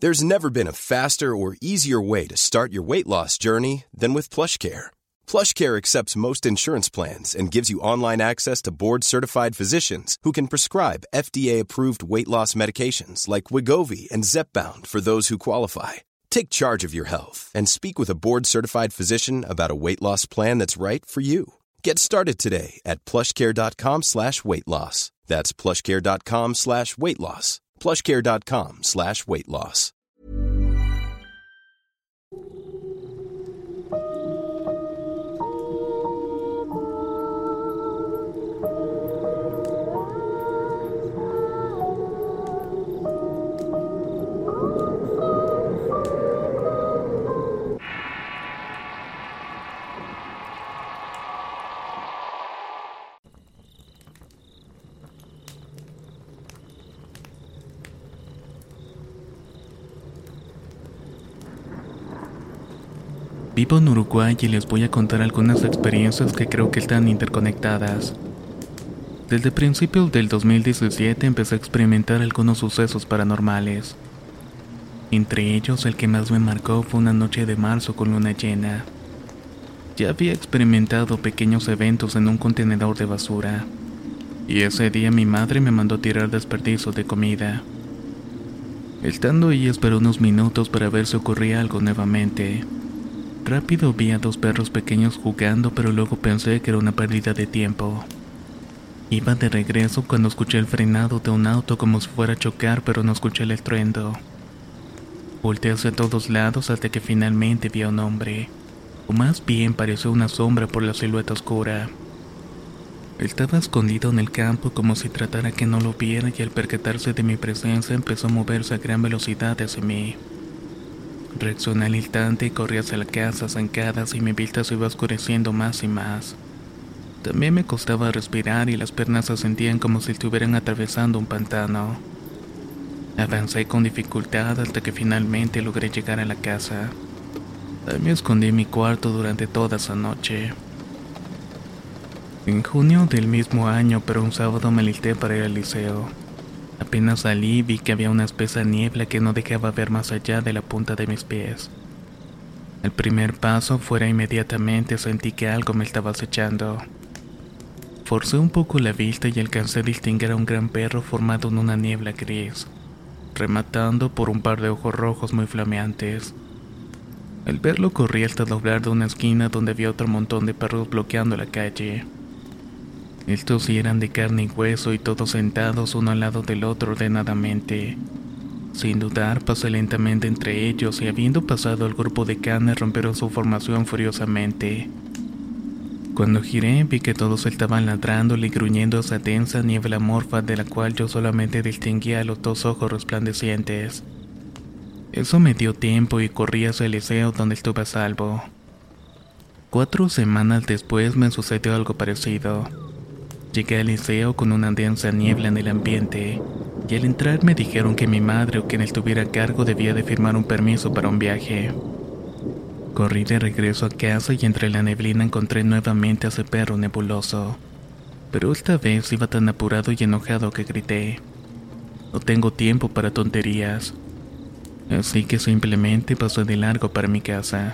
There's never been a faster or easier way to start your weight loss journey than with PlushCare. PlushCare accepts most insurance plans and gives you online access to board-certified physicians who can prescribe FDA-approved weight loss medications like Wegovy and Zepbound for those who qualify. Take charge of your health and speak with a board-certified physician about a weight loss plan that's right for you. Get started today at plushcare.com/weight-loss. That's plushcare.com/weight-loss. plushcare.com/weight-loss. Vivo en Uruguay y les voy a contar algunas experiencias que creo que están interconectadas. Desde principios del 2017 empecé a experimentar algunos sucesos paranormales. Entre ellos, el que más me marcó fue una noche de marzo con luna llena. Ya había experimentado pequeños eventos en un contenedor de basura, y ese día mi madre me mandó tirar desperdicios de comida. Estando ahí esperé unos minutos para ver si ocurría algo nuevamente. Rápido vi a dos perros pequeños jugando, pero luego pensé que era una pérdida de tiempo. Iba de regreso cuando escuché el frenado de un auto como si fuera a chocar, pero no escuché el estruendo. Volteé hacia todos lados hasta que finalmente vi a un hombre, o más bien pareció una sombra por la silueta oscura. Estaba escondido en el campo como si tratara que no lo viera, y al percatarse de mi presencia empezó a moverse a gran velocidad hacia mí. Reaccioné al instante y corrí hacia la casa zancadas, y mi vista se iba oscureciendo más y más. También me costaba respirar y las piernas se sentían como si estuvieran atravesando un pantano. Avancé con dificultad hasta que finalmente logré llegar a la casa. Ahí me escondí en mi cuarto durante toda esa noche. En junio del mismo año, pero un sábado me alisté para ir al liceo. Apenas salí vi que había una espesa niebla que no dejaba ver más allá de la punta de mis pies. El primer paso fuera inmediatamente sentí que algo me estaba acechando. Forcé un poco la vista y alcancé a distinguir a un gran perro formado en una niebla gris, rematando por un par de ojos rojos muy flameantes. Al verlo corrí hasta doblar de una esquina donde había otro montón de perros bloqueando la calle. Estos sí eran de carne y hueso y todos sentados uno al lado del otro ordenadamente. Sin dudar pasé lentamente entre ellos y habiendo pasado al grupo de canes rompieron su formación furiosamente. Cuando giré vi que todos estaban ladrando y gruñendo esa densa niebla amorfa de la cual yo solamente distinguía los dos ojos resplandecientes. Eso me dio tiempo y corrí hacia el liceo donde estuve a salvo. 4 semanas después me sucedió algo parecido. Llegué al liceo con una densa niebla en el ambiente, y al entrar me dijeron que mi madre o quien estuviera a cargo debía de firmar un permiso para un viaje. Corrí de regreso a casa y entre la neblina encontré nuevamente a ese perro nebuloso, pero esta vez iba tan apurado y enojado que grité: "No tengo tiempo para tonterías", así que simplemente pasé de largo para mi casa.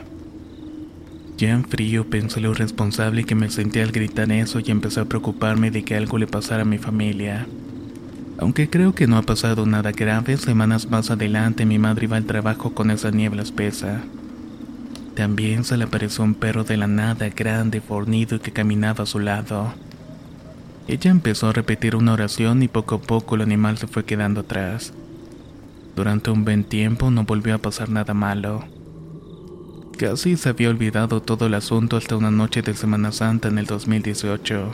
Ya en frío pensé lo irresponsable que me sentí al gritar eso y empecé a preocuparme de que algo le pasara a mi familia. Aunque creo que no ha pasado nada grave, semanas más adelante mi madre iba al trabajo con esa niebla espesa. También se le apareció un perro de la nada, grande, fornido y que caminaba a su lado. Ella empezó a repetir una oración y poco a poco el animal se fue quedando atrás. Durante un buen tiempo no volvió a pasar nada malo. Casi se había olvidado todo el asunto hasta una noche de Semana Santa en el 2018.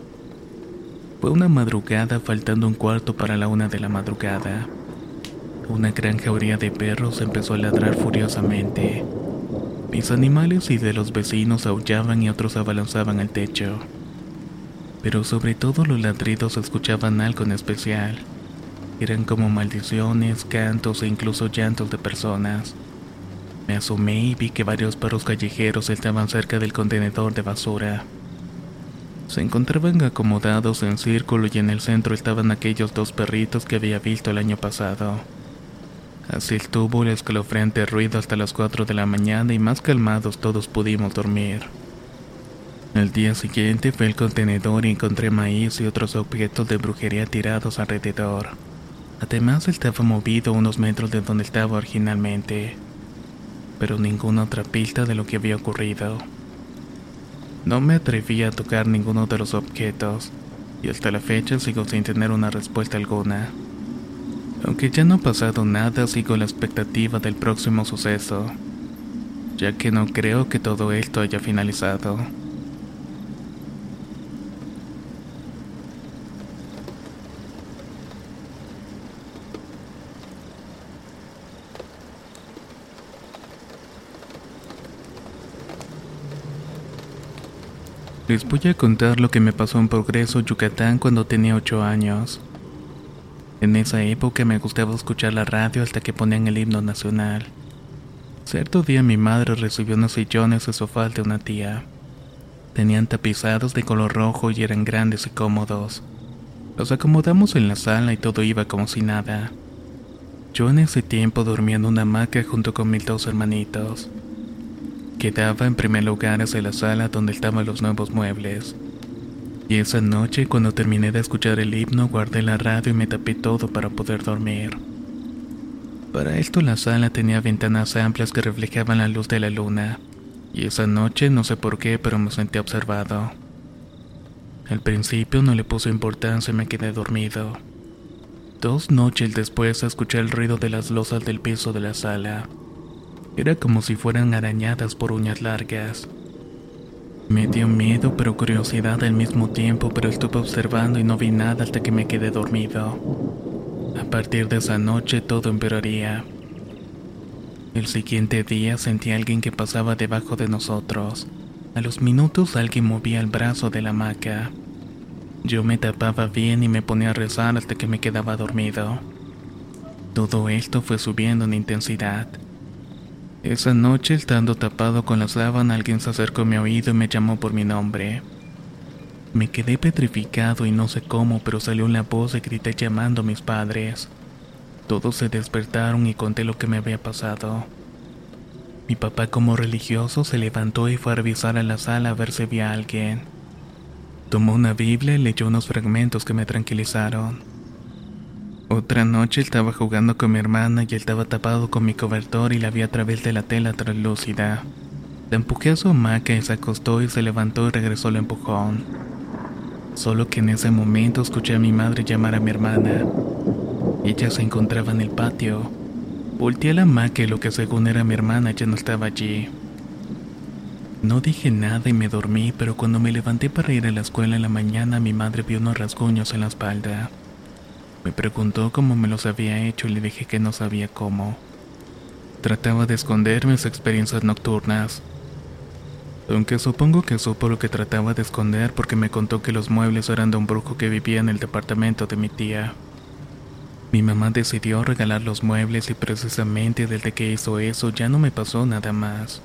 Fue una madrugada faltando un cuarto para la 1 de la madrugada. Una gran jauría de perros empezó a ladrar furiosamente. Mis animales y de los vecinos aullaban y otros abalanzaban al techo. Pero sobre todo los ladridos escuchaban algo en especial. Eran como maldiciones, cantos e incluso llantos de personas. Me asomé y vi que varios perros callejeros estaban cerca del contenedor de basura. Se encontraban acomodados en círculo y en el centro estaban aquellos 2 perritos que había visto el año pasado. Así estuvo el escalofriante ruido hasta las 4 de la mañana y más calmados todos pudimos dormir. Al día siguiente fui al contenedor y encontré maíz y otros objetos de brujería tirados alrededor. Además estaba movido unos metros de donde estaba originalmente, pero ninguna otra pista de lo que había ocurrido. No me atreví a tocar ninguno de los objetos, y hasta la fecha sigo sin tener una respuesta alguna. Aunque ya no ha pasado nada, sigo la expectativa del próximo suceso, ya que no creo que todo esto haya finalizado. Les voy a contar lo que me pasó en Progreso, Yucatán, cuando tenía 8 años. En esa época me gustaba escuchar la radio hasta que ponían el himno nacional. Cierto día mi madre recibió unos sillones de sofá de una tía. Tenían tapizados de color rojo y eran grandes y cómodos. Los acomodamos en la sala y todo iba como si nada. Yo en ese tiempo dormía en una hamaca junto con mis 2 hermanitos. Quedaba en primer lugar hacia la sala donde estaban los nuevos muebles. Y esa noche, cuando terminé de escuchar el himno, guardé la radio y me tapé todo para poder dormir. Para esto la sala tenía ventanas amplias que reflejaban la luz de la luna, y esa noche, no sé por qué, pero me sentí observado. Al principio no le puse importancia y me quedé dormido. 2 noches después escuché el ruido de las losas del piso de la sala. Era como si fueran arañadas por uñas largas. Me dio miedo pero curiosidad al mismo tiempo, pero estuve observando y no vi nada hasta que me quedé dormido. A partir de esa noche todo empeoraría. El siguiente día sentí a alguien que pasaba debajo de nosotros. A los minutos alguien movía el brazo de la hamaca. Yo me tapaba bien y me ponía a rezar hasta que me quedaba dormido. Todo esto fue subiendo en intensidad. Esa noche, estando tapado con la sábana, alguien se acercó a mi oído y me llamó por mi nombre. Me quedé petrificado y no sé cómo, pero salió la voz y grité llamando a mis padres. Todos se despertaron y conté lo que me había pasado. Mi papá, como religioso, se levantó y fue a revisar a la sala a ver si había alguien. Tomó una Biblia y leyó unos fragmentos que me tranquilizaron. Otra noche estaba jugando con mi hermana y él estaba tapado con mi cobertor y la vi a través de la tela translúcida. La empujé a su hamaca y se acostó y se levantó y regresó el empujón. Solo que en ese momento escuché a mi madre llamar a mi hermana. Ella se encontraba en el patio. Volteé a la hamaca y lo que según era mi hermana ya no estaba allí. No dije nada y me dormí, pero cuando me levanté para ir a la escuela en la mañana, mi madre vio unos rasguños en la espalda. Me preguntó cómo me los había hecho y le dije que no sabía cómo. Trataba de esconder mis experiencias nocturnas. Aunque supongo que supo lo que trataba de esconder porque me contó que los muebles eran de un brujo que vivía en el departamento de mi tía. Mi mamá decidió regalar los muebles y precisamente desde que hizo eso ya no me pasó nada más.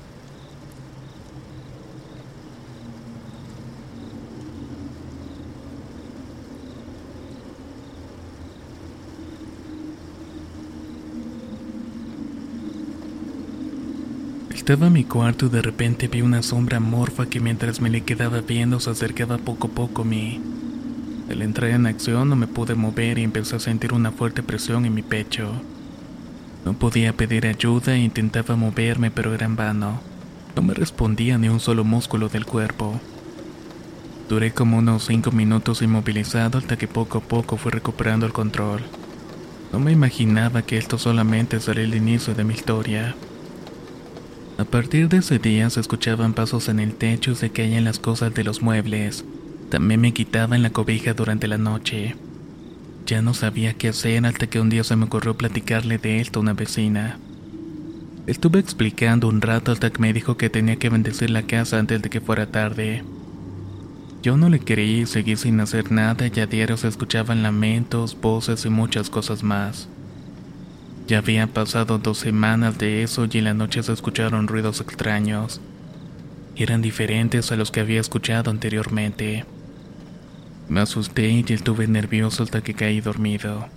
Estaba en mi cuarto y de repente vi una sombra amorfa que mientras me le quedaba viendo se acercaba poco a poco a mí. Al entrar en acción no me pude mover y empecé a sentir una fuerte presión en mi pecho. No podía pedir ayuda e intentaba moverme, pero era en vano. No me respondía ni un solo músculo del cuerpo. Duré como unos 5 minutos inmovilizado hasta que poco a poco fui recuperando el control. No me imaginaba que esto solamente sería el inicio de mi historia. A partir de ese día se escuchaban pasos en el techo y se caían las cosas de los muebles. También me quitaban la cobija durante la noche. Ya no sabía qué hacer hasta que un día se me ocurrió platicarle de esto a una vecina. Estuve explicando un rato hasta que me dijo que tenía que bendecir la casa antes de que fuera tarde. Yo no le creí y seguí sin hacer nada y a diario se escuchaban lamentos, voces y muchas cosas más. Ya habían pasado 2 semanas de eso y en la noche se escucharon ruidos extraños. Eran diferentes a los que había escuchado anteriormente. Me asusté y estuve nervioso hasta que caí dormido.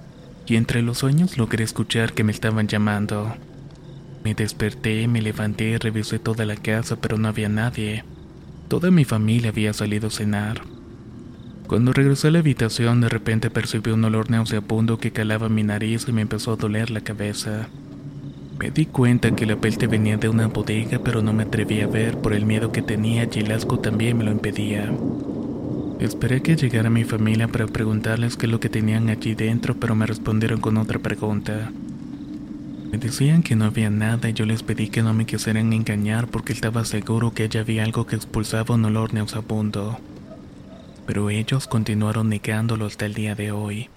y entre los sueños logré escuchar que me estaban llamando. Me desperté, me levanté, revisé toda la casa, pero no había nadie. Toda mi familia había salido a cenar. Cuando regresé a la habitación, de repente percibí un olor nauseabundo que calaba mi nariz y me empezó a doler la cabeza. Me di cuenta que la peste venía de una bodega, pero no me atreví a ver por el miedo que tenía y el asco también me lo impedía. Esperé que llegara mi familia para preguntarles qué es lo que tenían allí dentro, pero me respondieron con otra pregunta. Me decían que no había nada y yo les pedí que no me quisieran engañar porque estaba seguro que allá había algo que expulsaba un olor nauseabundo. Pero ellos continuaron negándolo hasta el día de hoy.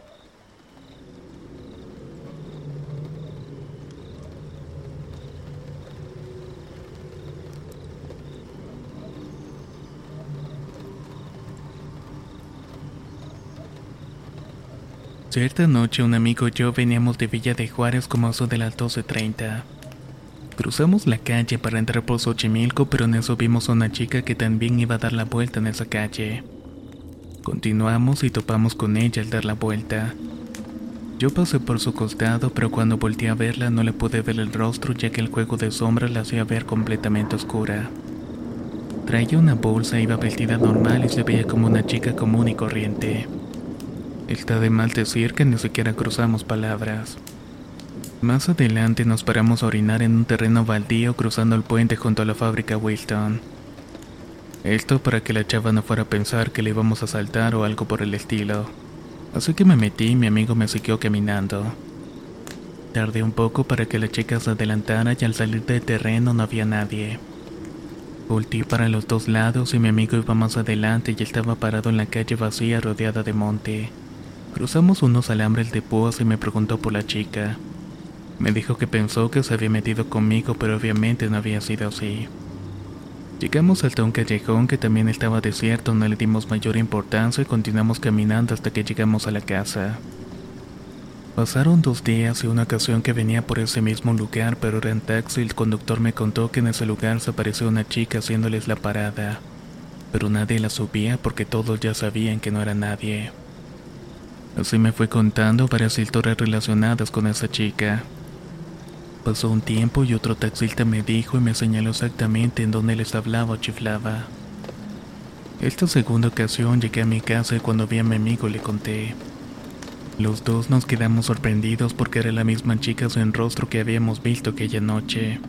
Cierta noche un amigo y yo veníamos de Villa de Juárez como a eso de las 12:30. Cruzamos la calle para entrar por Xochimilco, pero en eso vimos a una chica que también iba a dar la vuelta en esa calle. Continuamos y topamos con ella al dar la vuelta. Yo pasé por su costado, pero cuando volteé a verla no le pude ver el rostro ya que el juego de sombras la hacía ver completamente oscura. Traía una bolsa, iba vestida normal y se veía como una chica común y corriente. Está de mal decir que ni siquiera cruzamos palabras. Más adelante nos paramos a orinar en un terreno baldío cruzando el puente junto a la fábrica Wilton. Esto para que la chava no fuera a pensar que le íbamos a asaltar o algo por el estilo. Así que me metí y mi amigo me siguió caminando. Tardé un poco para que la chica se adelantara y al salir del terreno no había nadie. Volteé para los dos lados y mi amigo iba más adelante y estaba parado en la calle vacía rodeada de monte. Cruzamos unos alambres de púas y me preguntó por la chica. Me dijo que pensó que se había metido conmigo, pero obviamente no había sido así. Llegamos hasta un callejón que también estaba desierto, no le dimos mayor importancia y continuamos caminando hasta que llegamos a la casa. Pasaron 2 días y una ocasión que venía por ese mismo lugar, pero era en taxi y el conductor me contó que en ese lugar se apareció una chica haciéndoles la parada. Pero nadie la subía porque todos ya sabían que no era nadie. Así me fue contando varias historias relacionadas con esa chica. Pasó un tiempo y otro taxista me dijo y me señaló exactamente en dónde les hablaba o chiflaba. Esta segunda ocasión llegué a mi casa y cuando vi a mi amigo le conté. Los dos nos quedamos sorprendidos porque era la misma chica sin rostro que habíamos visto aquella noche.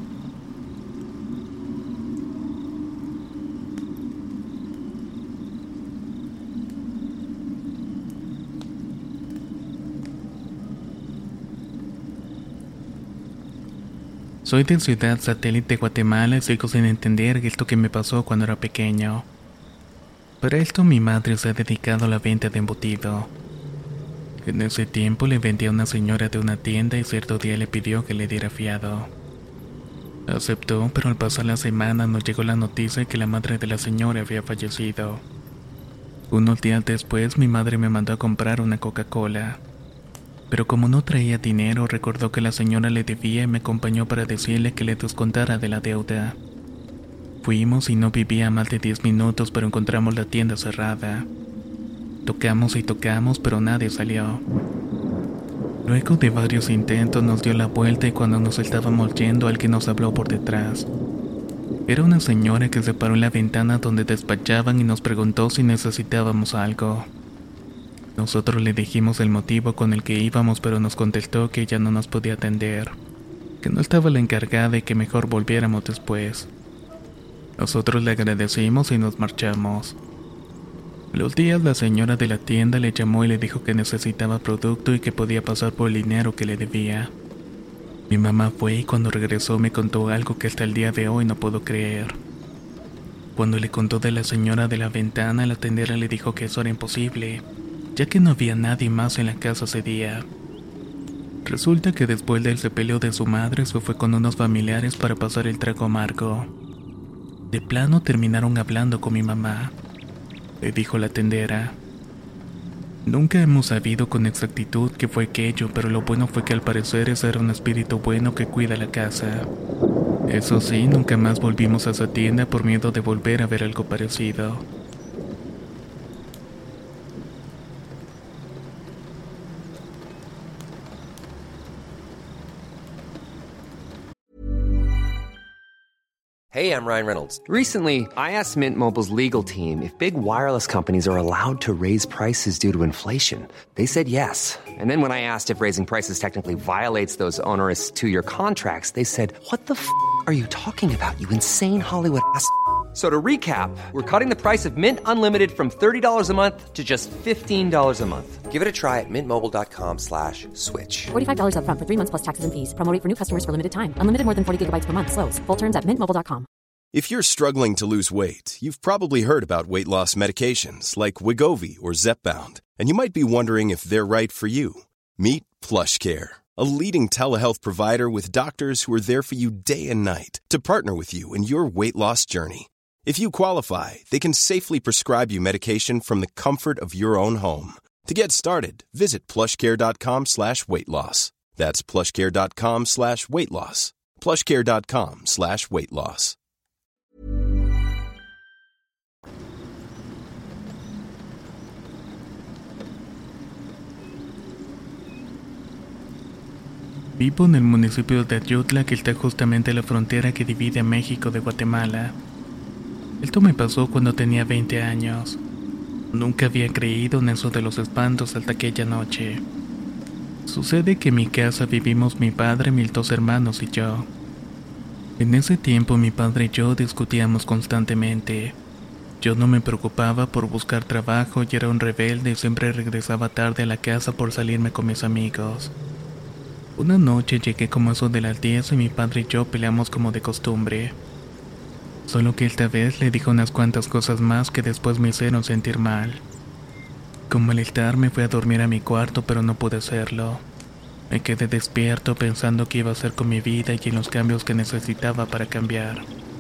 Soy de Ciudad Satélite, Guatemala y sigo sin entender esto que me pasó cuando era pequeño. Para esto mi madre se ha dedicado a la venta de embutido. En ese tiempo le vendía a una señora de una tienda y cierto día le pidió que le diera fiado. Aceptó, pero al pasar la semana nos llegó la noticia de que la madre de la señora había fallecido. Unos días después mi madre me mandó a comprar una Coca-Cola. Pero como no traía dinero, recordó que la señora le debía y me acompañó para decirle que le descontara de la deuda. Fuimos y no vivía más de 10 minutos, pero encontramos la tienda cerrada. Tocamos y tocamos, pero nadie salió. Luego de varios intentos nos dio la vuelta y cuando nos estábamos yendo alguien nos habló por detrás. Era una señora que se paró en la ventana donde despachaban y nos preguntó si necesitábamos algo. Nosotros le dijimos el motivo con el que íbamos, pero nos contestó que ella no nos podía atender, que no estaba la encargada y que mejor volviéramos después. Nosotros le agradecimos y nos marchamos. Los días la señora de la tienda le llamó y le dijo que necesitaba producto y que podía pasar por el dinero que le debía. Mi mamá fue y cuando regresó me contó algo que hasta el día de hoy no puedo creer. Cuando le contó de la señora de la ventana, la tendera le dijo que eso era imposible, ya que no había nadie más en la casa ese día. Resulta que después del sepelio de su madre se fue con unos familiares para pasar el trago amargo. De plano terminaron hablando con mi mamá, le dijo la tendera. Nunca hemos sabido con exactitud qué fue aquello, pero lo bueno fue que al parecer ese era un espíritu bueno que cuida la casa. Eso sí, nunca más volvimos a esa tienda por miedo de volver a ver algo parecido. Hey, I'm Ryan Reynolds. Recently, I asked Mint Mobile's legal team if big wireless companies are allowed to raise prices due to inflation. They said yes. And then when I asked if raising prices technically violates those onerous two-year contracts, they said, "What the f*** are you talking about, you insane Hollywood ass?" So to recap, we're cutting the price of Mint Unlimited from $30 a month to just $15 a month. Give it a try at mintmobile.com/switch. $45 up front for 3 months plus taxes and fees. Promo rate for new customers for limited time. Unlimited more than 40 gigabytes per month. Slows full terms at mintmobile.com. If you're struggling to lose weight, you've probably heard about weight loss medications like Wegovy or Zepbound, and you might be wondering if they're right for you. Meet PlushCare, a leading telehealth provider with doctors who are there for you day and night to partner with you in your weight loss journey. If you qualify, they can safely prescribe you medication from the comfort of your own home. To get started, visit plushcare.com/weightloss. That's plushcare.com/weightloss. plushcare.com/weightloss. Vivo en el municipio de Ayutla, que está justamente en la frontera que divide a México de Guatemala. Esto me pasó cuando tenía 20 años. Nunca había creído en eso de los espantos hasta aquella noche. Sucede que en mi casa vivimos mi padre, mis 2 hermanos y yo. En ese tiempo mi padre y yo discutíamos constantemente. Yo no me preocupaba por buscar trabajo y era un rebelde y siempre regresaba tarde a la casa por salirme con mis amigos. Una noche llegué como eso de las 10 y mi padre y yo peleamos como de costumbre. Solo que esta vez le dijo unas cuantas cosas más que después me hicieron sentir mal. Con malestar me fui a dormir a mi cuarto, pero no pude hacerlo. Me quedé despierto pensando qué iba a hacer con mi vida y en los cambios que necesitaba para cambiar.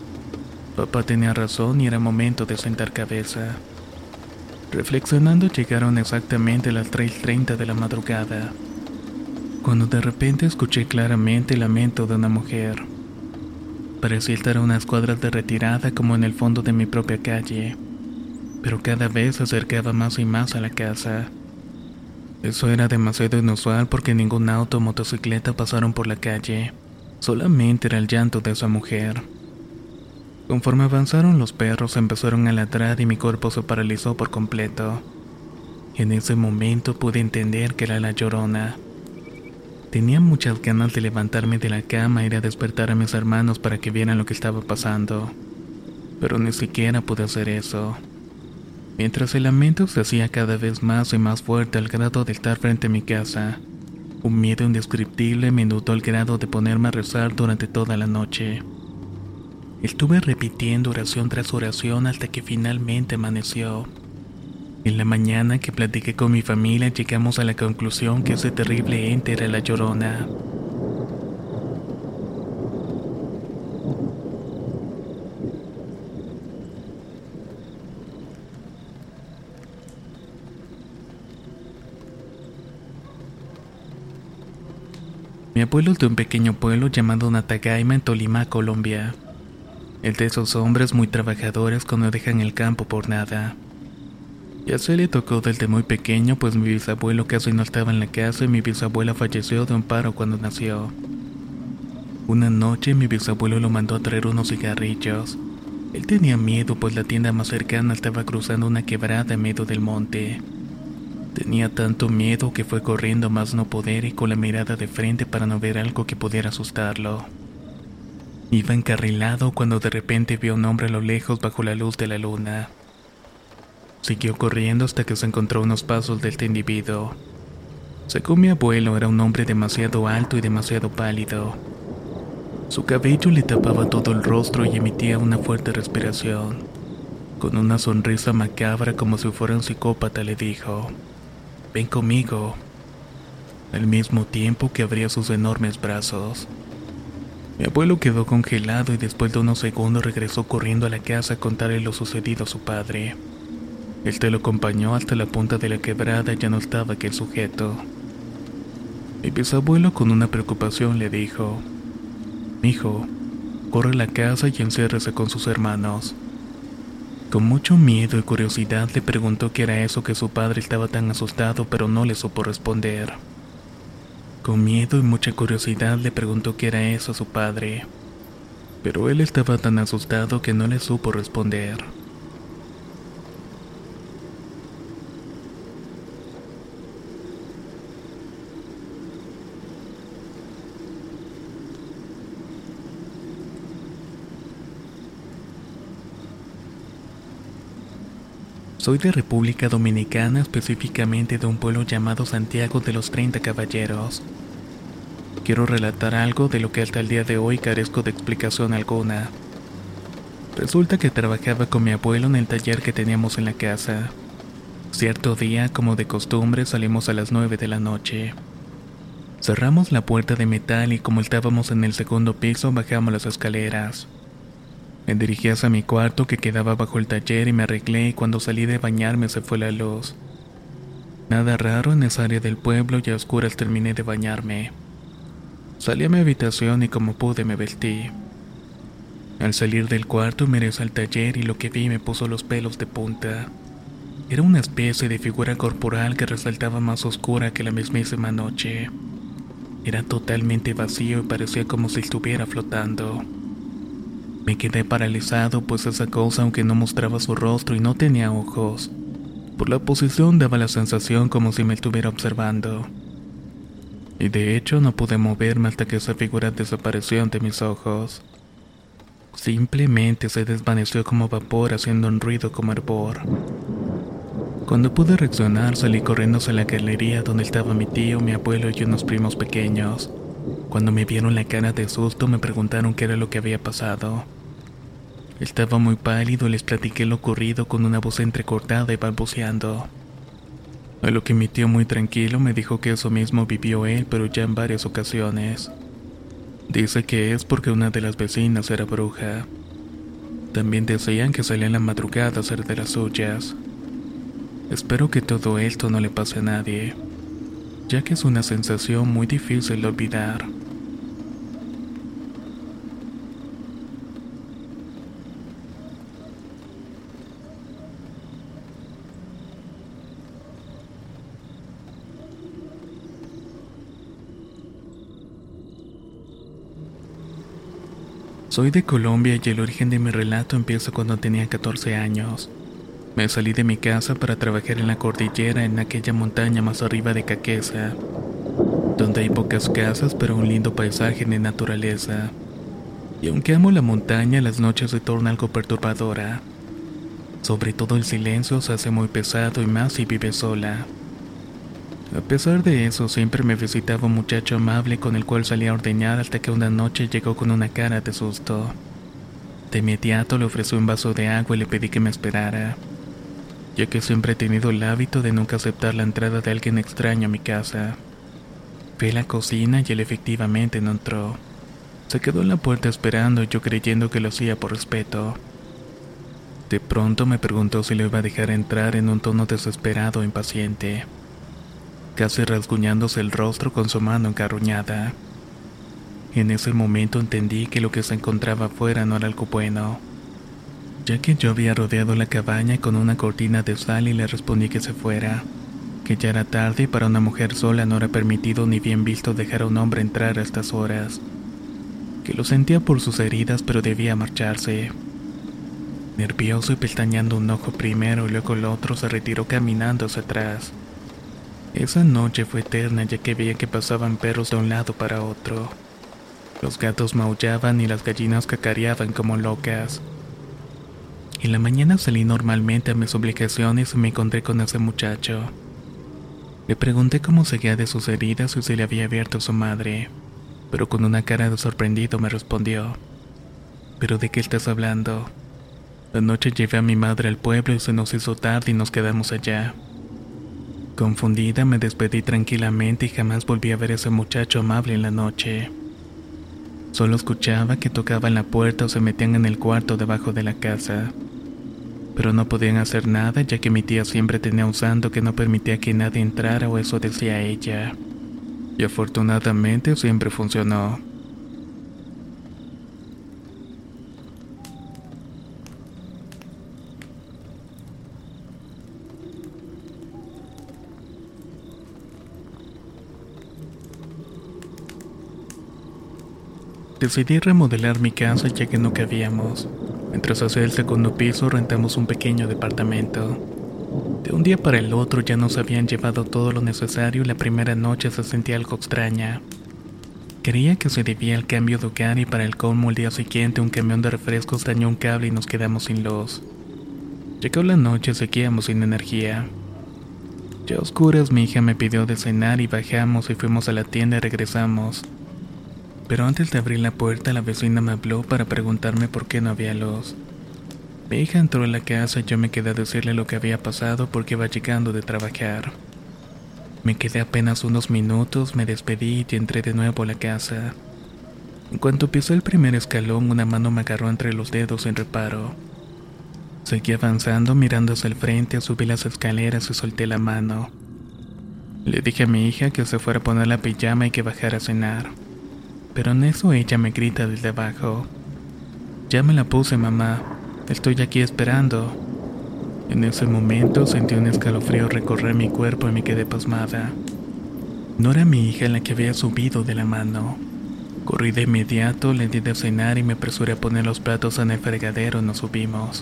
Papá tenía razón y era momento de sentar cabeza. Reflexionando llegaron exactamente las 3:30 de la madrugada, cuando de repente escuché claramente el lamento de una mujer. Parecía estar a unas cuadras de retirada como en el fondo de mi propia calle, pero cada vez se acercaba más y más a la casa. Eso era demasiado inusual porque ningún auto o motocicleta pasaron por la calle, solamente era el llanto de esa mujer. Conforme avanzaron los perros empezaron a ladrar y mi cuerpo se paralizó por completo. En ese momento pude entender que era la Llorona. Tenía muchas ganas de levantarme de la cama e ir a despertar a mis hermanos para que vieran lo que estaba pasando, pero ni siquiera pude hacer eso. Mientras el lamento se hacía cada vez más y más fuerte al grado de estar frente a mi casa, un miedo indescriptible me inundó al grado de ponerme a rezar durante toda la noche. Estuve repitiendo oración tras oración hasta que finalmente amaneció. En la mañana que platiqué con mi familia llegamos a la conclusión que ese terrible ente era la Llorona. Mi abuelo es de un pequeño pueblo llamado Natagaima en Tolima, Colombia. Es de esos hombres muy trabajadores que no dejan el campo por nada. Ya se le tocó desde muy pequeño, pues mi bisabuelo casi no estaba en la casa y mi bisabuela falleció de un paro cuando nació. Una noche mi bisabuelo lo mandó a traer unos cigarrillos. Él tenía miedo pues la tienda más cercana estaba cruzando una quebrada en medio del monte. Tenía tanto miedo que fue corriendo más no poder y con la mirada de frente para no ver algo que pudiera asustarlo. Iba encarrilado cuando de repente vio a un hombre a lo lejos bajo la luz de la luna. Siguió corriendo hasta que se encontró unos pasos de este individuo. Según mi abuelo, era un hombre demasiado alto y demasiado pálido. Su cabello le tapaba todo el rostro y emitía una fuerte respiración. Con una sonrisa macabra como si fuera un psicópata le dijo: «Ven conmigo», al mismo tiempo que abría sus enormes brazos. Mi abuelo quedó congelado y después de unos segundos regresó corriendo a la casa a contarle lo sucedido a su padre. Este lo acompañó hasta la punta de la quebrada y ya no estaba aquel sujeto. Mi bisabuelo con una preocupación le dijo: «Mijo, corre a la casa y enciérrese con sus hermanos». Con mucho miedo y curiosidad le preguntó qué era eso que su padre estaba tan asustado, pero no le supo responder. Con miedo y mucha curiosidad le preguntó qué era eso a su padre. pero él estaba tan asustado que no le supo responder. Soy de República Dominicana, específicamente de un pueblo llamado Santiago de los 30 Caballeros. Quiero relatar algo de lo que hasta el día de hoy carezco de explicación alguna. Resulta que trabajaba con mi abuelo en el taller que teníamos en la casa. Cierto día, como de costumbre, salimos a las 9 de la noche. Cerramos la puerta de metal y como estábamos en el segundo piso, bajamos las escaleras. Me dirigí hacia mi cuarto que quedaba bajo el taller y me arreglé y cuando salí de bañarme se fue la luz. Nada raro, en esa área del pueblo y a oscuras terminé de bañarme. Salí a mi habitación y como pude me vestí. Al salir del cuarto miré hacia el taller y lo que vi me puso los pelos de punta. Era una especie de figura corporal que resaltaba más oscura que la mismísima noche. Era totalmente vacío y parecía como si estuviera flotando. Me quedé paralizado pues esa cosa, aunque no mostraba su rostro y no tenía ojos, por la posición daba la sensación como si me estuviera observando. Y de hecho no pude moverme hasta que esa figura desapareció ante mis ojos. Simplemente se desvaneció como vapor haciendo un ruido como hervor. Cuando pude reaccionar salí corriendo hacia la galería donde estaba mi tío, mi abuelo y unos primos pequeños. Cuando me vieron la cara de susto me preguntaron qué era lo que había pasado. Estaba muy pálido y les platiqué lo ocurrido con una voz entrecortada y balbuceando. A lo que mi tío muy tranquilo me dijo que eso mismo vivió él, pero ya en varias ocasiones. Dice que es porque una de las vecinas era bruja. También decían que salía en la madrugada a hacer de las suyas. Espero que todo esto no le pase a nadie, ya que es una sensación muy difícil de olvidar. Soy de Colombia y el origen de mi relato empieza cuando tenía 14 años. Me salí de mi casa para trabajar en la cordillera en aquella montaña más arriba de Caquesa, donde hay pocas casas pero un lindo paisaje de naturaleza. Y aunque amo la montaña, las noches se tornan algo perturbadora. Sobre todo el silencio se hace muy pesado y más si vives sola. A pesar de eso, siempre me visitaba un muchacho amable con el cual salía a ordeñar hasta que una noche llegó con una cara de susto. De inmediato le ofrecí un vaso de agua y le pedí que me esperara, ya que siempre he tenido el hábito de nunca aceptar la entrada de alguien extraño a mi casa. Fui a la cocina y él efectivamente no entró. Se quedó en la puerta esperando y yo creyendo que lo hacía por respeto. De pronto me preguntó si lo iba a dejar entrar en un tono desesperado e impaciente, casi rasguñándose el rostro con su mano encarruñada. En ese momento entendí que lo que se encontraba afuera no era algo bueno, ya que yo había rodeado la cabaña con una cortina de sal y le respondí que se fuera, que ya era tarde y para una mujer sola no era permitido ni bien visto dejar a un hombre entrar a estas horas, que lo sentía por sus heridas pero debía marcharse. Nervioso y pestañeando un ojo primero y luego el otro, se retiró caminando hacia atrás. Esa noche fue eterna ya que veía que pasaban perros de un lado para otro. Los gatos maullaban y las gallinas cacareaban como locas. En la mañana salí normalmente a mis obligaciones y me encontré con ese muchacho. Le pregunté cómo seguía de sus heridas y si le había abierto a su madre, pero con una cara de sorprendido me respondió: ¿Pero de qué estás hablando? Anoche llevé a mi madre al pueblo y se nos hizo tarde y nos quedamos allá. Confundida me despedí tranquilamente y jamás volví a ver a ese muchacho amable en la noche. Solo escuchaba que tocaban la puerta o se metían en el cuarto debajo de la casa, pero no podían hacer nada ya que mi tía siempre tenía un santo que no permitía que nadie entrara, o eso decía ella, y afortunadamente siempre funcionó. Decidí remodelar mi casa ya que no cabíamos. Mientras hacía el segundo piso rentamos un pequeño departamento. De un día para el otro ya nos habían llevado todo lo necesario y la primera noche se sentía algo extraña. Creía que se debía al cambio de hogar y para el colmo el día siguiente un camión de refrescos dañó un cable y nos quedamos sin luz. Llegó la noche, seguíamos sin energía. Ya a oscuras mi hija me pidió de cenar y bajamos y fuimos a la tienda y regresamos. Pero antes de abrir la puerta la vecina me habló para preguntarme por qué no había luz. Mi hija entró a la casa y yo me quedé a decirle lo que había pasado porque iba llegando de trabajar. Me quedé apenas unos minutos, me despedí y entré de nuevo a la casa. En cuanto pisé el primer escalón, una mano me agarró entre los dedos sin reparo. Seguí avanzando, mirando hacia el frente, subí las escaleras y solté la mano. Le dije a mi hija que se fuera a poner la pijama y que bajara a cenar. Pero en eso ella me grita desde abajo: «Ya me la puse, mamá. Estoy aquí esperando». En ese momento sentí un escalofrío recorrer mi cuerpo y me quedé pasmada. No era mi hija la que había subido de la mano. Corrí de inmediato, le di de cenar y me apresuré a poner los platos en el fregadero y nos subimos.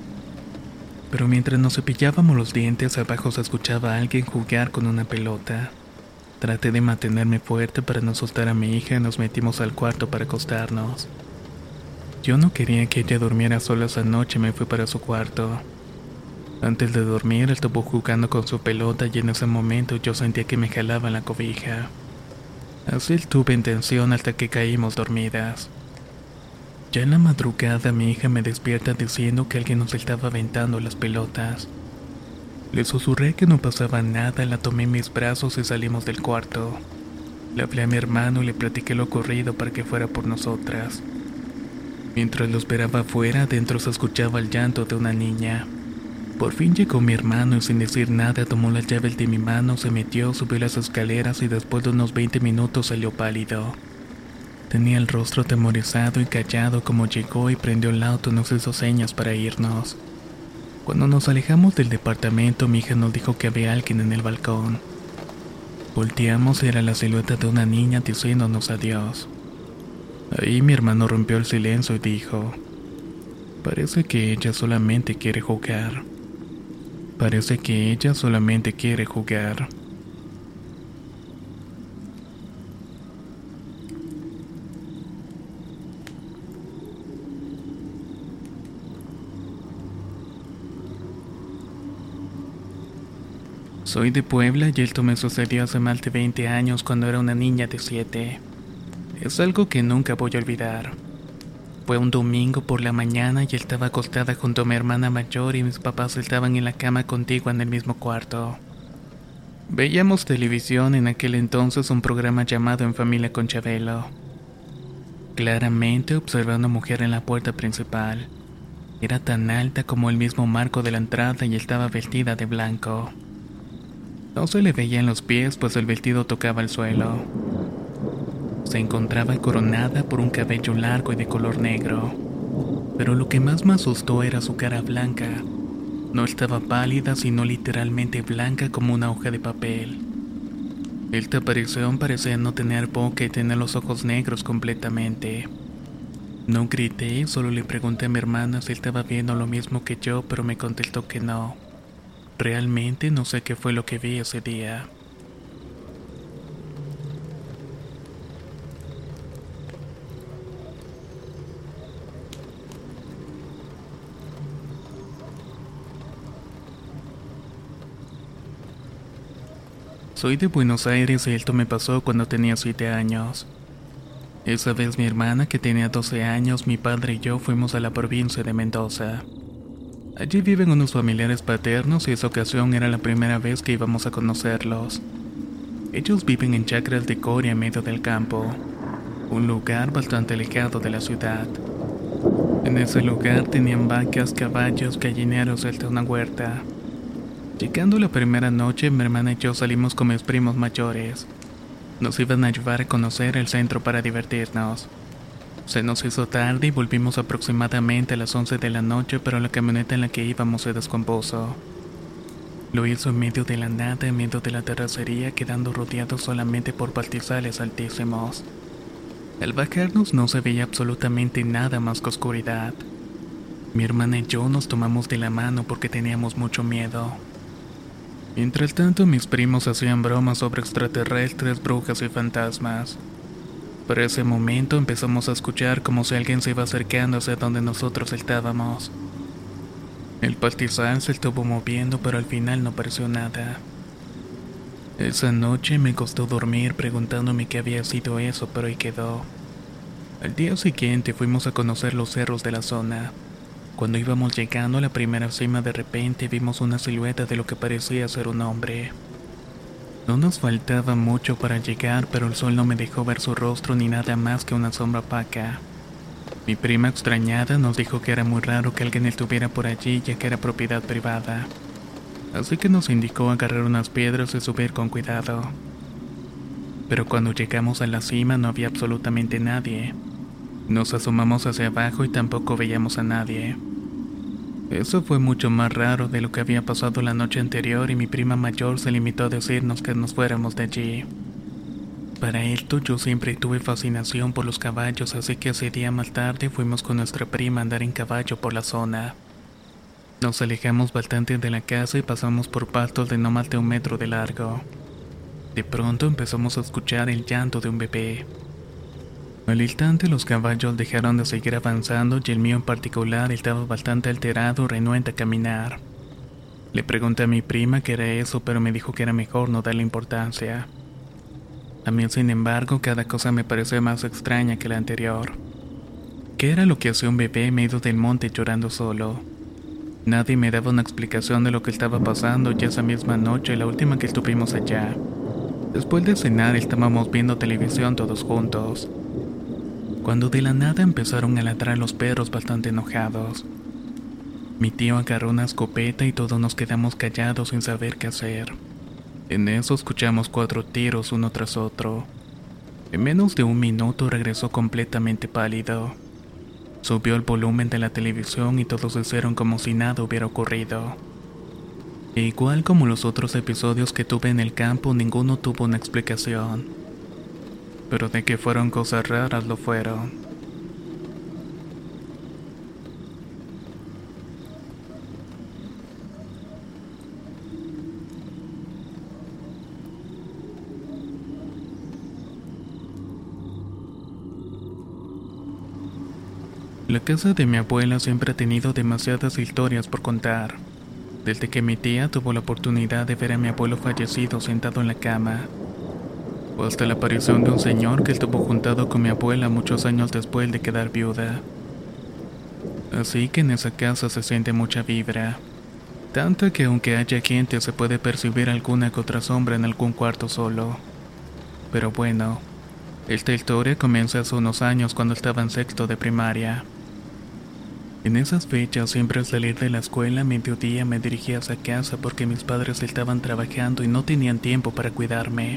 Pero mientras nos cepillábamos los dientes, abajo se escuchaba a alguien jugar con una pelota. Traté de mantenerme fuerte para no asustar a mi hija y nos metimos al cuarto para acostarnos. Yo no quería que ella durmiera sola esa noche y me fui para su cuarto. Antes de dormir estuvo jugando con su pelota y en ese momento yo sentía que me jalaba la cobija. Así tuve intención hasta que caímos dormidas. Ya en la madrugada mi hija me despierta diciendo que alguien nos estaba aventando las pelotas. Le susurré que no pasaba nada, la tomé en mis brazos y salimos del cuarto. Le hablé a mi hermano y le platiqué lo ocurrido para que fuera por nosotras. Mientras lo esperaba afuera, adentro se escuchaba el llanto de una niña. Por fin llegó mi hermano y sin decir nada tomó las llaves de mi mano, se metió, subió las escaleras y después de unos 20 minutos salió pálido. Tenía el rostro atemorizado y callado como llegó y prendió el auto y nos hizo señas para irnos. Cuando nos alejamos del departamento, mi hija nos dijo que había alguien en el balcón. Volteamos y era la silueta de una niña diciéndonos adiós. Ahí mi hermano rompió el silencio y dijo: «Parece que ella solamente quiere jugar. Parece que ella solamente quiere jugar». Soy de Puebla y esto me sucedió hace más de 20 años cuando era una niña de 7. Es algo que nunca voy a olvidar. Fue un domingo por la mañana y estaba acostada junto a mi hermana mayor y mis papás estaban en la cama contigua en el mismo cuarto. Veíamos televisión, en aquel entonces un programa llamado En Familia con Chabelo. Claramente observé a una mujer en la puerta principal. Era tan alta como el mismo marco de la entrada y estaba vestida de blanco. No se le veían los pies pues el vestido tocaba el suelo. Se encontraba coronada por un cabello largo y de color negro. Pero lo que más me asustó era su cara blanca. No estaba pálida, sino literalmente blanca como una hoja de papel. Esta aparición parecía no tener boca y tener los ojos negros completamente. No grité, solo le pregunté a mi hermana si estaba viendo lo mismo que yo, pero me contestó que no. Realmente no sé qué fue lo que vi ese día. Soy de Buenos Aires y esto me pasó cuando tenía 7 años. Esa vez mi hermana, que tenía 12 años, mi padre y yo fuimos a la provincia de Mendoza. Allí viven unos familiares paternos y esa ocasión era la primera vez que íbamos a conocerlos. Ellos viven en chacras de Coria en medio del campo, un lugar bastante alejado de la ciudad. En ese lugar tenían vacas, caballos, gallineros y hasta una huerta. Llegando la primera noche, mi hermana y yo salimos con mis primos mayores. Nos iban a llevar a conocer el centro para divertirnos. Se nos hizo tarde y volvimos aproximadamente a las 11 de la noche, pero la camioneta en la que íbamos se descompuso. Lo hizo en medio de la nada, en medio de la terracería, quedando rodeado solamente por pastizales altísimos. Al bajarnos no se veía absolutamente nada más que oscuridad. Mi hermana y yo nos tomamos de la mano porque teníamos mucho miedo. Mientras tanto, mis primos hacían bromas sobre extraterrestres, brujas y fantasmas. Para ese momento empezamos a escuchar como si alguien se iba acercando hacia donde nosotros estábamos. El pastizal se estuvo moviendo, pero al final no pareció nada. Esa noche me costó dormir preguntándome qué había sido eso, pero ahí quedó. Al día siguiente fuimos a conocer los cerros de la zona. Cuando íbamos llegando a la primera cima, de repente vimos una silueta de lo que parecía ser un hombre. No nos faltaba mucho para llegar, pero el sol no me dejó ver su rostro ni nada más que una sombra opaca. Mi prima, extrañada, nos dijo que era muy raro que alguien estuviera por allí, ya que era propiedad privada. Así que nos indicó agarrar unas piedras y subir con cuidado. Pero cuando llegamos a la cima no había absolutamente nadie. Nos asomamos hacia abajo y tampoco veíamos a nadie. Eso fue mucho más raro de lo que había pasado la noche anterior, y mi prima mayor se limitó a decirnos que nos fuéramos de allí. Para esto yo siempre tuve fascinación por los caballos, así que ese día más tarde fuimos con nuestra prima a andar en caballo por la zona. Nos alejamos bastante de la casa y pasamos por pastos de no más de 1 metro de largo. De pronto empezamos a escuchar el llanto de un bebé. Al instante los caballos dejaron de seguir avanzando y el mío en particular estaba bastante alterado y renuente a caminar. Le pregunté a mi prima qué era eso, pero me dijo que era mejor no darle importancia. A mí, sin embargo, cada cosa me pareció más extraña que la anterior. ¿Qué era lo que hacía un bebé en medio del monte llorando solo? Nadie me daba una explicación de lo que estaba pasando, y esa misma noche, la última que estuvimos allá. Después de cenar estábamos viendo televisión todos juntos, cuando de la nada empezaron a ladrar los perros bastante enojados. Mi tío agarró una escopeta y todos nos quedamos callados sin saber qué hacer. En eso escuchamos 4 tiros uno tras otro. En menos de 1 minuto regresó completamente pálido. Subió el volumen de la televisión y todos hicieron como si nada hubiera ocurrido. E igual como los otros episodios que tuve en el campo, ninguno tuvo una explicación. Pero de que fueron cosas raras, lo fueron. La casa de mi abuela siempre ha tenido demasiadas historias por contar. Desde que mi tía tuvo la oportunidad de ver a mi abuelo fallecido sentado en la cama, o hasta la aparición de un señor que estuvo juntado con mi abuela muchos años después de quedar viuda. Así que en esa casa se siente mucha vibra, tanta que aunque haya gente se puede percibir alguna que otra sombra en algún cuarto solo. Pero bueno, esta historia comienza hace unos años cuando estaba en 6º de primaria. En esas fechas, siempre al salir de la escuela a mediodía me dirigía hacia casa porque mis padres estaban trabajando y no tenían tiempo para cuidarme.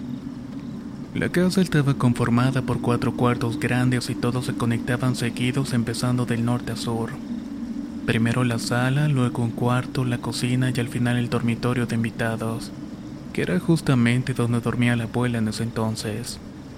La casa estaba conformada por 4 cuartos grandes y todos se conectaban seguidos, empezando del norte a sur. Primero la sala, luego un cuarto, la cocina y al final el dormitorio de invitados, que era justamente donde dormía la abuela en ese entonces.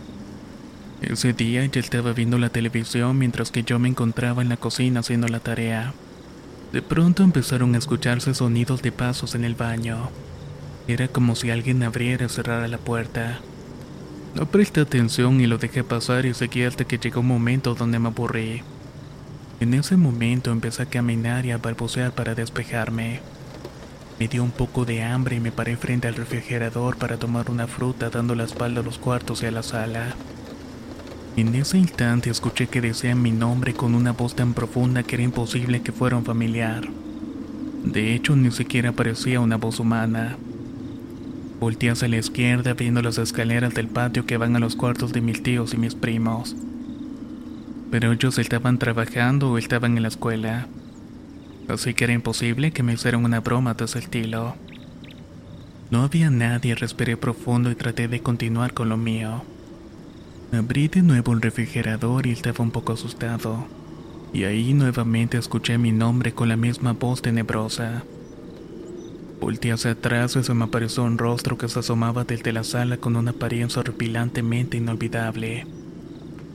Ese día ella estaba viendo la televisión mientras que yo me encontraba en la cocina haciendo la tarea. De pronto empezaron a escucharse sonidos de pasos en el baño. Era como si alguien abriera y cerrara la puerta. No presté atención y lo dejé pasar y seguí hasta que llegó un momento donde me aburrí. En ese momento empecé a caminar y a balbucear para despejarme. Me dio un poco de hambre y me paré frente al refrigerador para tomar una fruta, dando la espalda a los cuartos y a la sala. En ese instante escuché que decían mi nombre con una voz tan profunda que era imposible que fuera un familiar. De hecho, ni siquiera parecía una voz humana. Volteé hacia la izquierda viendo las escaleras del patio que van a los cuartos de mis tíos y mis primos. Pero ellos estaban trabajando o estaban en la escuela. Así que era imposible que me hicieran una broma de ese estilo. No había nadie, respiré profundo y traté de continuar con lo mío. Abrí de nuevo el refrigerador y estaba un poco asustado. Y ahí nuevamente escuché mi nombre con la misma voz tenebrosa. Volteé hacia atrás y se me apareció un rostro que se asomaba desde la sala con una apariencia horripilantemente inolvidable.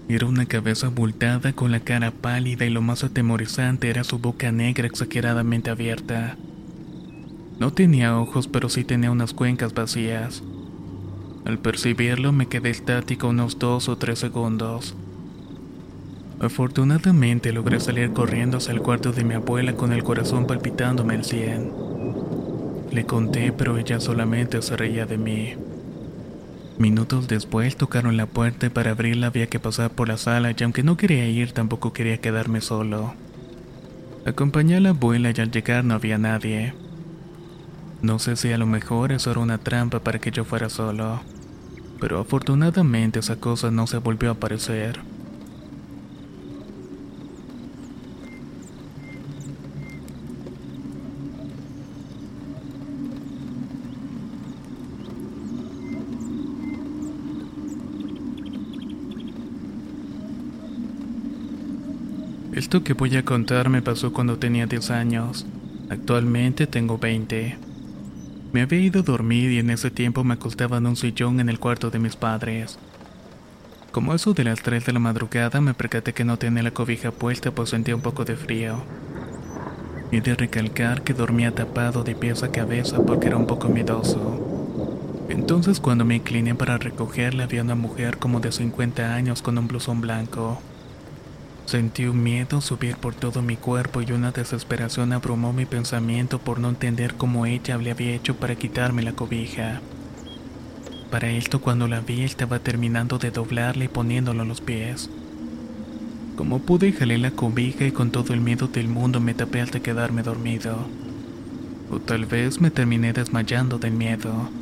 Era una cabeza abultada con la cara pálida y lo más atemorizante era su boca negra exageradamente abierta. No tenía ojos, pero sí tenía unas cuencas vacías. Al percibirlo me quedé estático unos 2 o 3 segundos. Afortunadamente logré salir corriendo hacia el cuarto de mi abuela con el corazón palpitándome al 100. Le conté, pero ella solamente se reía de mí. Minutos después tocaron la puerta y para abrirla había que pasar por la sala y aunque no quería ir tampoco quería quedarme solo. Acompañé a la abuela y al llegar no había nadie. No sé si a lo mejor eso era una trampa para que yo fuera solo, pero afortunadamente esa cosa no se volvió a aparecer. Esto que voy a contar me pasó cuando tenía 10 años. Actualmente tengo 20. Me había ido a dormir y en ese tiempo me acostaba en un sillón en el cuarto de mis padres. Como eso de las 3 de la madrugada me percaté que no tenía la cobija puesta pues sentía un poco de frío. He de recalcar que dormía tapado de pies a cabeza porque era un poco miedoso. Entonces cuando me incliné para recogerla había una mujer como de 50 años con un blusón blanco. Sentí un miedo subir por todo mi cuerpo y una desesperación abrumó mi pensamiento por no entender cómo ella le había hecho para quitarme la cobija. Para esto cuando la vi estaba terminando de doblarla y poniéndolo a los pies. Como pude jalé la cobija y con todo el miedo del mundo me tapé hasta quedarme dormido. O tal vez me terminé desmayando del miedo.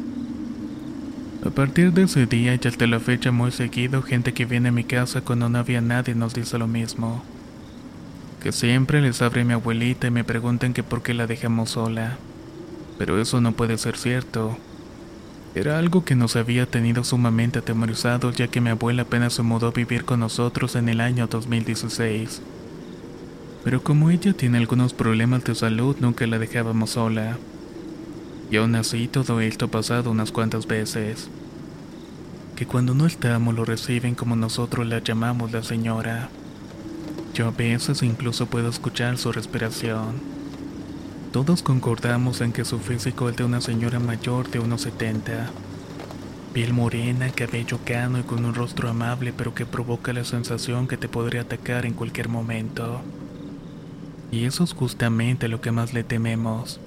A partir de ese día y hasta la fecha muy seguido, gente que viene a mi casa cuando no había nadie nos dice lo mismo. Que siempre les abre mi abuelita y me preguntan que por qué la dejamos sola. Pero eso no puede ser cierto. Era algo que nos había tenido sumamente atemorizados ya que mi abuela apenas se mudó a vivir con nosotros en el año 2016. Pero como ella tiene algunos problemas de salud, nunca la dejábamos sola. Y aún así todo esto ha pasado unas cuantas veces. Que cuando no estamos lo reciben como nosotros la llamamos la señora. Yo a veces incluso puedo escuchar su respiración. Todos concordamos en que su físico es de una señora mayor de unos 70. Piel morena, cabello cano y con un rostro amable pero que provoca la sensación que te podría atacar en cualquier momento. Y eso es justamente lo que más le tememos.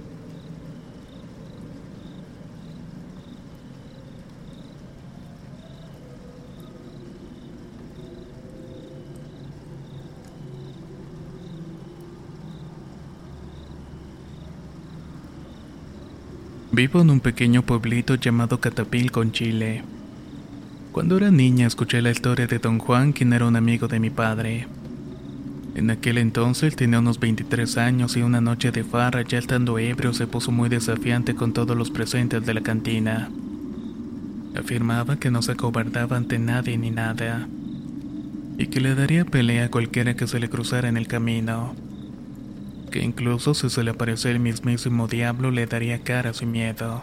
Vivo en un pequeño pueblito llamado Catapilco, en Chile. Cuando era niña escuché la historia de Don Juan, quien era un amigo de mi padre. En aquel entonces tenía unos 23 años y una noche de farra, ya estando ebrio, se puso muy desafiante con todos los presentes de la cantina. Afirmaba que no se acobardaba ante nadie ni nada, y que le daría pelea a cualquiera que se le cruzara en el camino. Que incluso si se le aparecía el mismísimo diablo le daría cara sin miedo.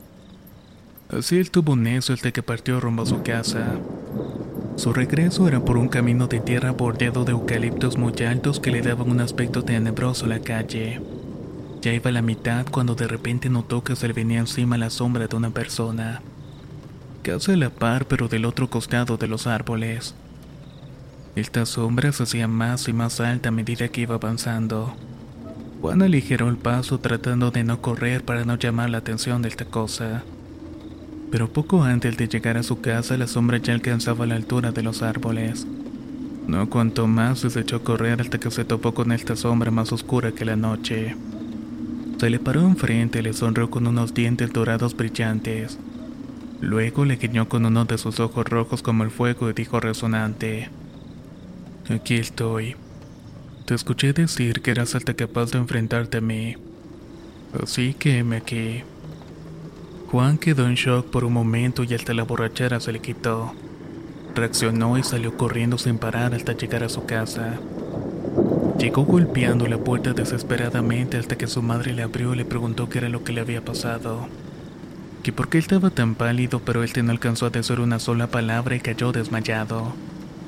Así estuvo necio hasta que partió rumbo a su casa. Su regreso era por un camino de tierra bordeado de eucaliptos muy altos que le daban un aspecto tenebroso a la calle. Ya iba a la mitad cuando de repente notó que se le venía encima la sombra de una persona. Casi a la par pero del otro costado de los árboles. Esta sombra se hacía más y más alta a medida que iba avanzando. Juan aligeró el paso tratando de no correr para no llamar la atención de esta cosa. Pero poco antes de llegar a su casa la sombra ya alcanzaba la altura de los árboles. No aguantó más y se echó a correr hasta que se topó con esta sombra más oscura que la noche. Se le paró enfrente y le sonrió con unos dientes dorados brillantes. Luego le guiñó con uno de sus ojos rojos como el fuego y dijo resonante: «Aquí estoy. Te escuché decir que eras hasta capaz de enfrentarte a mí. Así que heme aquí». Juan quedó en shock por un momento y hasta la borrachera se le quitó. Reaccionó y salió corriendo sin parar hasta llegar a su casa. Llegó golpeando la puerta desesperadamente hasta que su madre le abrió y le preguntó qué era lo que le había pasado. Que por qué estaba tan pálido, pero él no alcanzó a decir una sola palabra y cayó desmayado.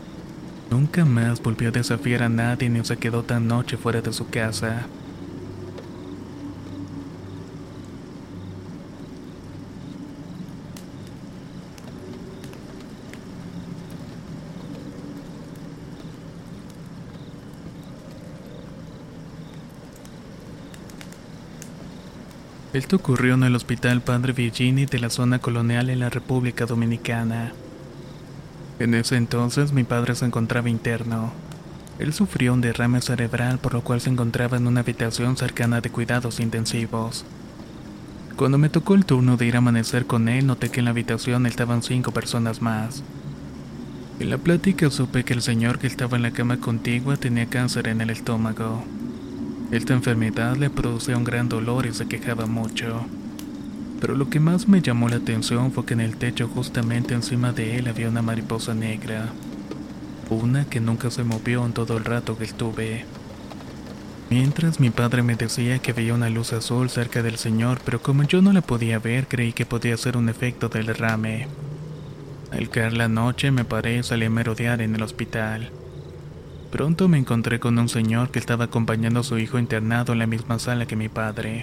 Nunca más volvió a desafiar a nadie ni se quedó tan noche fuera de su casa. Esto ocurrió en el Hospital Padre Virgini de la zona colonial en la República Dominicana. En ese entonces mi padre se encontraba interno. Él sufrió un derrame cerebral por lo cual se encontraba en una habitación cercana de cuidados intensivos. Cuando me tocó el turno de ir a amanecer con él, noté que en la habitación estaban 5 personas más. En la plática supe que el señor que estaba en la cama contigua tenía cáncer en el estómago. Esta enfermedad le producía un gran dolor y se quejaba mucho. Pero lo que más me llamó la atención fue que en el techo justamente encima de él había una mariposa negra. Una que nunca se movió en todo el rato que estuve. Mientras mi padre me decía que veía una luz azul cerca del señor, pero como yo no la podía ver, creí que podía ser un efecto del derrame. Al caer la noche me paré y salí a merodear en el hospital. Pronto me encontré con un señor que estaba acompañando a su hijo internado en la misma sala que mi padre.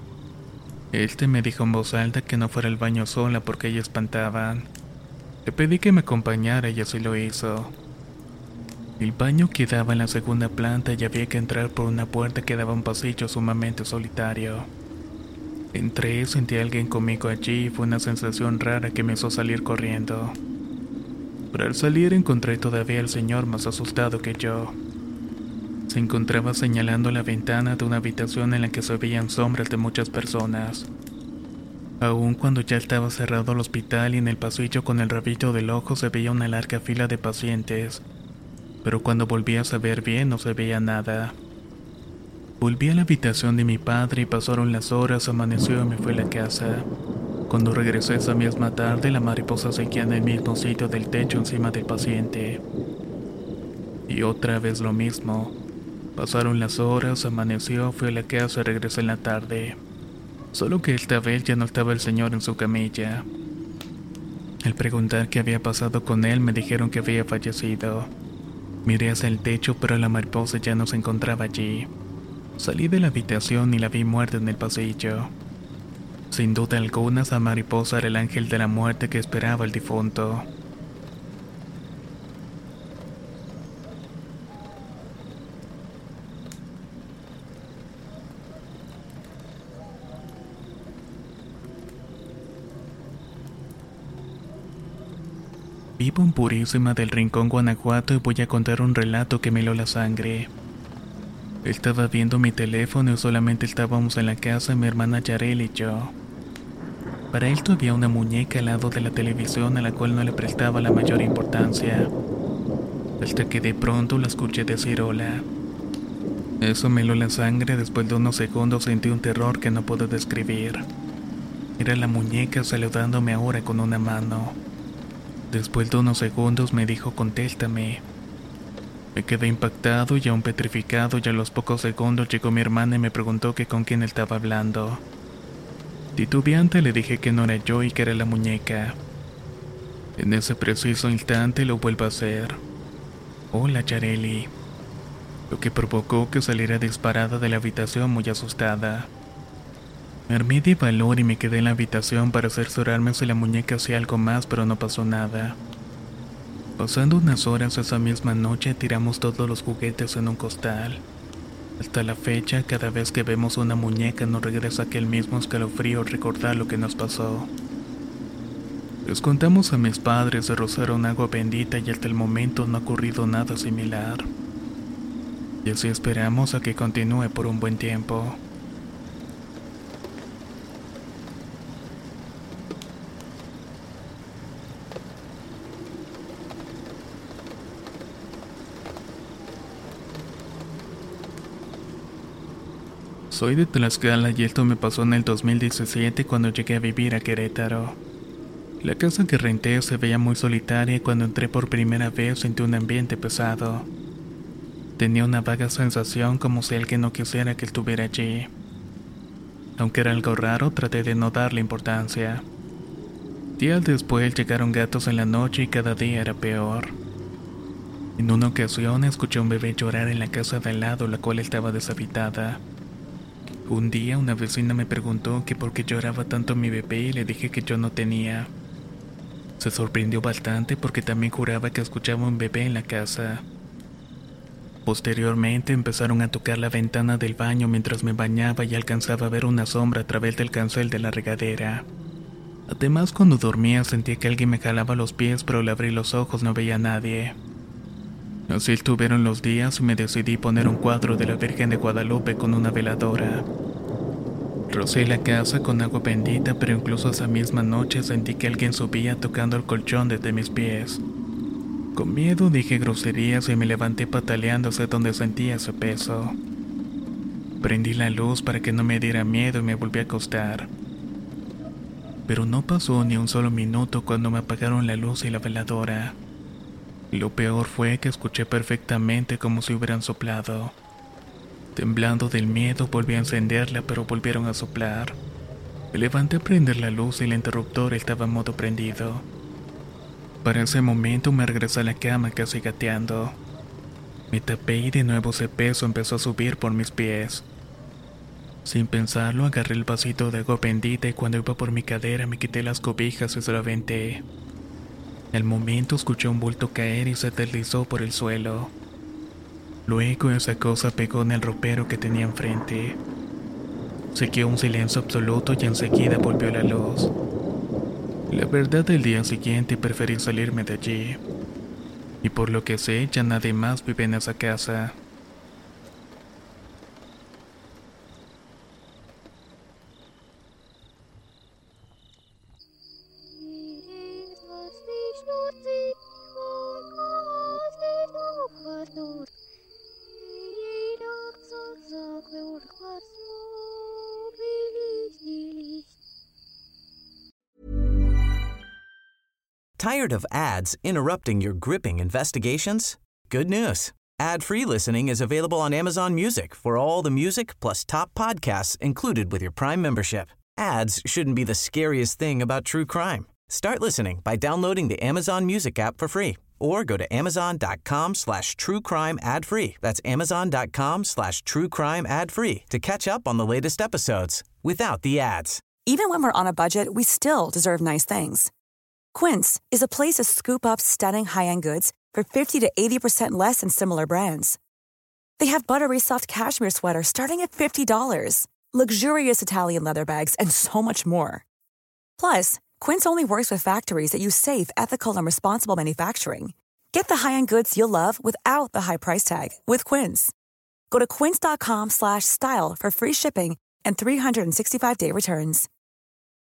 Este me dijo en voz alta que no fuera al baño sola porque ella espantaban. Le pedí que me acompañara y así lo hizo. El baño quedaba en la segunda planta y había que entrar por una puerta que daba a un pasillo sumamente solitario. Entré y sentí a alguien conmigo allí y fue una sensación rara que me hizo salir corriendo. Pero al salir encontré todavía al señor más asustado que yo. Se encontraba señalando la ventana de una habitación en la que se veían sombras de muchas personas. Aun cuando ya estaba cerrado el hospital y en el pasillo con el rabillo del ojo se veía una larga fila de pacientes, pero cuando volví a saber bien no se veía nada. Volví a la habitación de mi padre y pasaron las horas, amaneció y me fui a la casa. Cuando regresé esa misma tarde, la mariposa seguía en el mismo sitio del techo encima del paciente. Y otra vez lo mismo. Pasaron las horas, amaneció, fui a la casa y regresé en la tarde. Solo que esta vez ya no estaba el señor en su camilla. Al preguntar qué había pasado con él, me dijeron que había fallecido. Miré hacia el techo, pero la mariposa ya no se encontraba allí. Salí de la habitación y la vi muerta en el pasillo. Sin duda alguna, esa mariposa era el ángel de la muerte que esperaba al difunto. Vivo en Purísima del Rincón, Guanajuato, y voy a contar un relato que me heló la sangre. Estaba viendo mi teléfono y solamente estábamos en la casa mi hermana Yarel y yo. Para esto había una muñeca al lado de la televisión a la cual no le prestaba la mayor importancia. Hasta que de pronto la escuché decir hola. Eso me heló la sangre. Después de unos segundos sentí un terror que no puedo describir. Era la muñeca saludándome ahora con una mano. Después de unos segundos me dijo contéstame. Me quedé impactado y aún petrificado y a los pocos segundos llegó mi hermana y me preguntó que con quién estaba hablando. Titubeante le dije que no era yo y que era la muñeca. En ese preciso instante lo vuelvo a hacer. Hola, Yareli. Lo que provocó que saliera disparada de la habitación muy asustada. Me armé de valor y me quedé en la habitación para cerciorarme si la muñeca hacía algo más, pero no pasó nada. Pasando unas horas esa misma noche tiramos todos los juguetes en un costal. Hasta la fecha, cada vez que vemos una muñeca nos regresa aquel mismo escalofrío recordar lo que nos pasó. Les contamos a mis padres, se rozaron agua bendita y hasta el momento no ha ocurrido nada similar. Y así esperamos a que continúe por un buen tiempo. Soy de Tlaxcala y esto me pasó en el 2017 cuando llegué a vivir a Querétaro. La casa que renté se veía muy solitaria y cuando entré por primera vez sentí un ambiente pesado. Tenía una vaga sensación como si alguien no quisiera que estuviera allí. Aunque era algo raro, traté de no darle importancia. Días después llegaron gatos en la noche y cada día era peor. En una ocasión escuché a un bebé llorar en la casa de al lado, la cual estaba deshabitada. Un día una vecina me preguntó que por qué lloraba tanto mi bebé y le dije que yo no tenía. Se sorprendió bastante porque también juraba que escuchaba un bebé en la casa. Posteriormente empezaron a tocar la ventana del baño mientras me bañaba y alcanzaba a ver una sombra a través del cancel de la regadera. Además, cuando dormía sentía que alguien me jalaba los pies, pero al abrir los ojos no veía a nadie. Así estuvieron los días y me decidí poner un cuadro de la Virgen de Guadalupe con una veladora. Rocé la casa con agua bendita, pero incluso esa misma noche sentí que alguien subía tocando el colchón desde mis pies. Con miedo dije groserías y me levanté pataleando hacia donde sentía ese peso. Prendí la luz para que no me diera miedo y me volví a acostar. Pero no pasó ni un solo minuto cuando me apagaron la luz y la veladora. Lo peor fue que escuché perfectamente como si hubieran soplado. Temblando del miedo volví a encenderla, pero volvieron a soplar. Me levanté a prender la luz y el interruptor estaba en modo prendido. Para ese momento me regresé a la cama casi gateando. Me tapé y de nuevo ese peso empezó a subir por mis pies. Sin pensarlo agarré el vasito de agua bendita y cuando iba por mi cadera me quité las cobijas y se lo aventé. Al momento escuché un bulto caer y se deslizó por el suelo. Luego esa cosa pegó en el ropero que tenía enfrente. Siguió un silencio absoluto y enseguida volvió la luz. La verdad, el día siguiente preferí salirme de allí. Y por lo que sé, ya nadie más vive en esa casa. Tired of ads interrupting your gripping investigations? Good news. Ad-free listening is available on Amazon Music for all the music plus top podcasts included with your Prime membership. Ads shouldn't be the scariest thing about true crime. Start listening by downloading the Amazon Music app for free or go to amazon.com/truecrime ad-free. That's amazon.com/truecrime ad-free to catch up on the latest episodes without the ads. Even when we're on a budget, we still deserve nice things. Quince is a place to scoop up stunning high-end goods for 50 to 80% less than similar brands. They have buttery soft cashmere sweaters starting at $50, luxurious Italian leather bags, and so much more. Plus, Quince only works with factories that use safe, ethical, and responsible manufacturing. Get the high-end goods you'll love without the high price tag with Quince. Go to quince.com/style for free shipping and 365-day returns.